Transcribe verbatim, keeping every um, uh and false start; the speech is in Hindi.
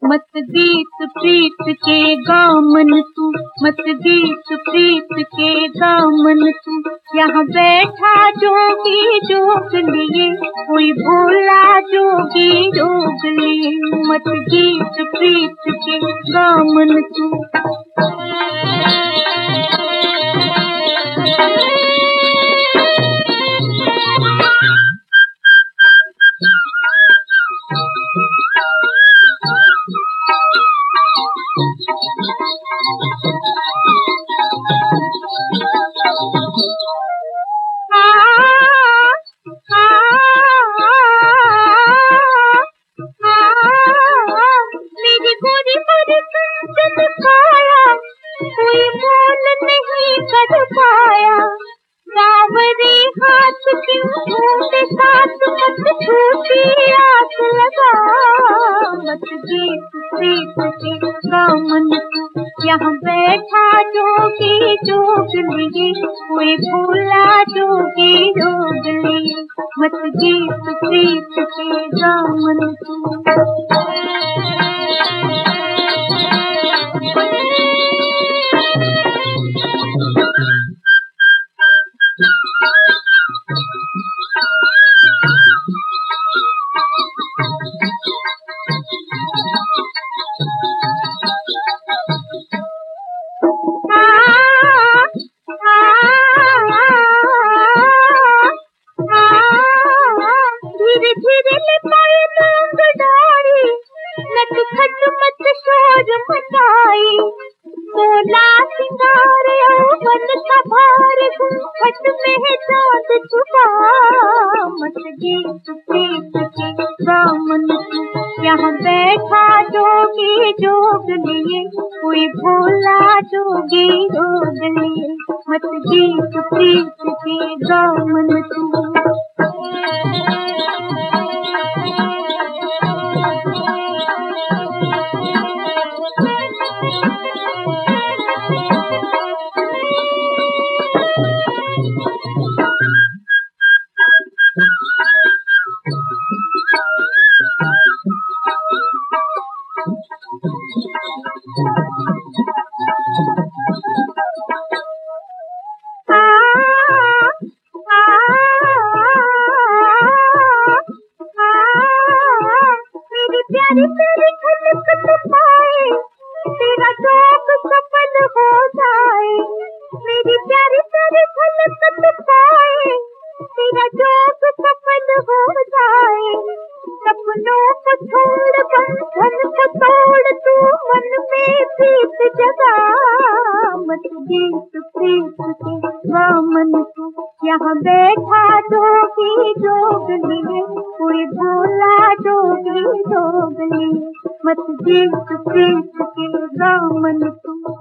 मत गीत प्रीत के गामन तू, मत गीत प्रीत के गामन तू। यहाँ बैठा जोगी जोग लिए, कोई भोला जोगी जोग लिए। मत गीत प्रीत के गामन तू। कोई मोल नहीं कर पाया, बावरी हाथ क्यों ढूंढे साथ, मत छूटी आस लगा। मत गीत प्रीत के गामन तू। यहाँ बैठा जोगी जोग लिए, कोई भोला जोगी जोग लिए। मत गीत प्रीत के गामन तू। धीरे धीरे लिपाए मूंग डाली, नटखट मत शोर मचाई। सोला सिंगार यौवन का भार, घूंघट में चांद छुपा। मत गीत प्रीत के गामन तू। यहाँ बैठा जोगी जोग लिए, कोई भोला जोगी जोग लिए। मत गीत प्रीत के गामन तू। प्यारी तेरी खटखट पाए, तेरा शौक सफल हो जाए। मेरी प्यारी तेरी खटखट पाए, तेरा शौक सफल हो जाए। सपनों को छोड़ बंधन को तोड़, तू मन में प्रीत जगा। मत गीत प्रीत के गामन तू। यहाँ बैठा जोगी जोग लिए, कोई भोला जोगी जोग लिए। मत गीत प्रीत के गामन तू।